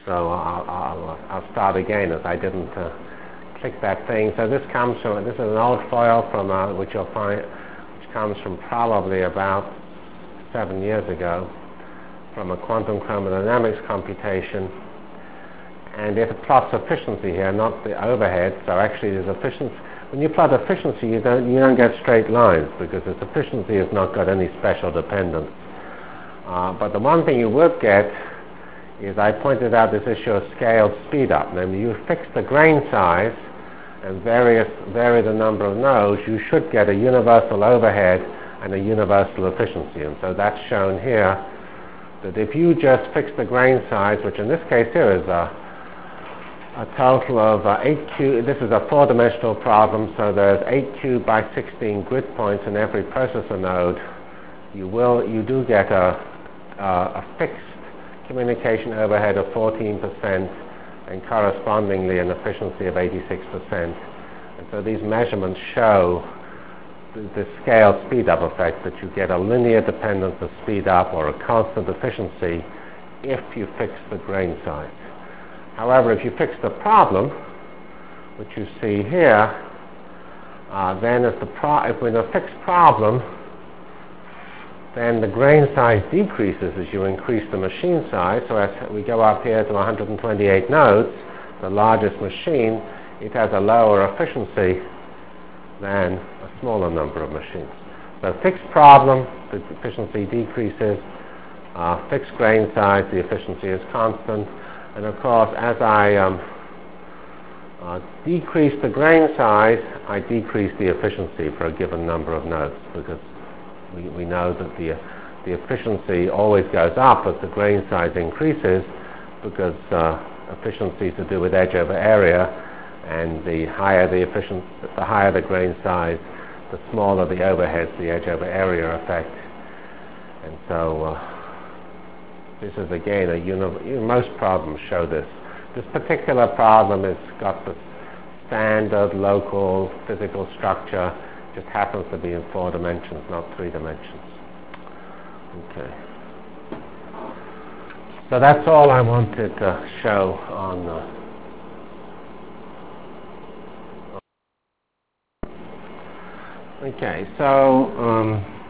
So I'll start again as I didn't click that thing. So this is an old foil from which you'll find, which comes from probably about 7 years ago, from a quantum chromodynamics computation, and it plots efficiency here, not the overhead. So actually, there's efficiency. When you plot efficiency, you don't get straight lines because its efficiency has not got any special dependence. But the one thing you would get is I pointed out this issue of scaled speed up. Namely, you fix the grain size and vary the number of nodes, you should get a universal overhead and a universal efficiency. And so that's shown here, that if you just fix the grain size, which in this case here is a total of 8 cube, this is a 4-dimensional problem, so there's 8 cube by 16 grid points in every processor node, you do get a fixed communication overhead of 14% and correspondingly an efficiency of 86%. And so these measurements show the scale speed-up effect, that you get a linear dependence of speed-up or a constant efficiency if you fix the grain size. However, if you fix the problem, which you see here, then if we're in a fixed problem, then the grain size decreases as you increase the machine size. So as we go up here to 128 nodes, the largest machine, it has a lower efficiency than a smaller number of machines. So fixed problem, the efficiency decreases. Fixed grain size, the efficiency is constant. And of course, as I decrease the grain size, I decrease the efficiency for a given number of nodes, because we know that the efficiency always goes up as the grain size increases, because efficiency is to do with edge over area, and the higher the grain size, the smaller the overheads, the edge over area effect. And so this is again most problems show this. This particular problem has got the standard local physical structure, just happens to be in 4 dimensions, not 3 dimensions. Okay. So that's all I wanted to show on okay, so